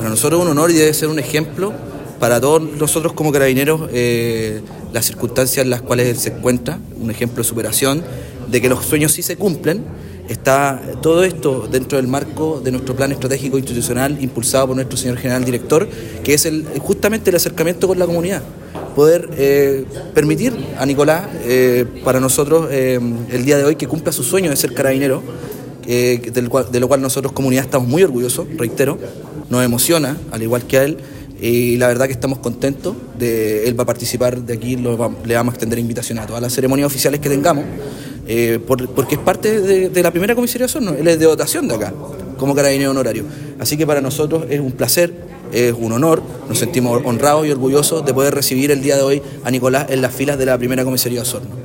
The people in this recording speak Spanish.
Para nosotros es un honor y debe ser un ejemplo para todos nosotros como carabineros, las circunstancias en las cuales él se encuentra, un ejemplo de superación, de que los sueños sí se cumplen. Está todo esto dentro del marco de nuestro plan estratégico institucional impulsado por nuestro señor general director, que es justamente el acercamiento con la comunidad. Poder permitir a Nicolás, para nosotros, el día de hoy, que cumpla su sueño de ser carabinero, de lo cual nosotros comunidad estamos muy orgullosos, reitero, nos emociona, al igual que a él, y la verdad que estamos contentos. Él va a participar de aquí, le vamos a extender invitación a todas las ceremonias oficiales que tengamos, porque es parte de la primera comisaría de Osorno. Él es de dotación de acá, como carabinero honorario. Así que para nosotros es un placer, es un honor, nos sentimos honrados y orgullosos de poder recibir el día de hoy a Nicolás en las filas de la primera comisaría de Osorno.